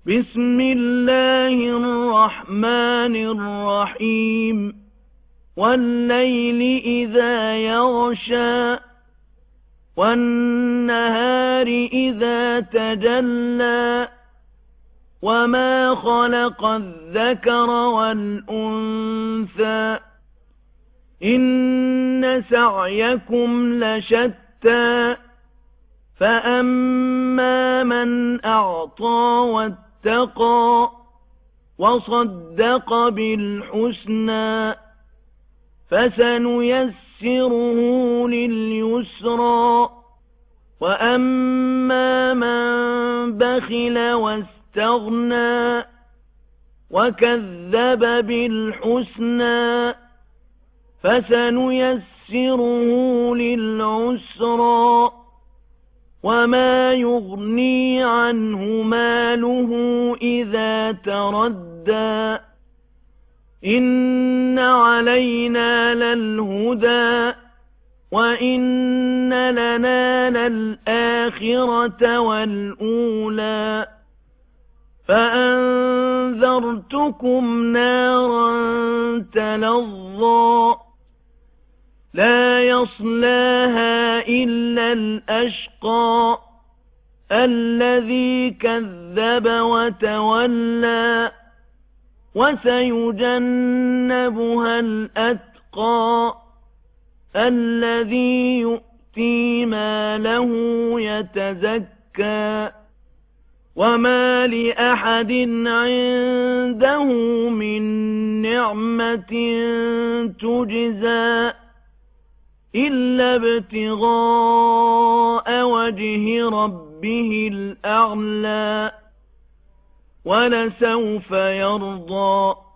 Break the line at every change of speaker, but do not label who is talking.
بسم الله الرحمن الرحيم والليل إذا يغشى والنهار إذا تجلى وما خلق الذكر والأنثى إن سعيكم لشتى فأما من أعطى واتقى وصدق بالحسنى فسنيسره لليسرى وأما من بخل واستغنى وكذب بالحسنى فسنيسره للعسرى وما يغني عنه ماله إذا تردى إن علينا للهدى وإن لنا للآخرة والأولى فأنذرتكم نارا تلظى لا يصلاها إلا الأشقى الذي كذب وتولى وسيجنبها الأتقى الذي يؤتي ماله يتزكى وما لأحد عنده من نعمة تجزى إلا ابتغاء وجه ربه الأعلى ولسوف يرضى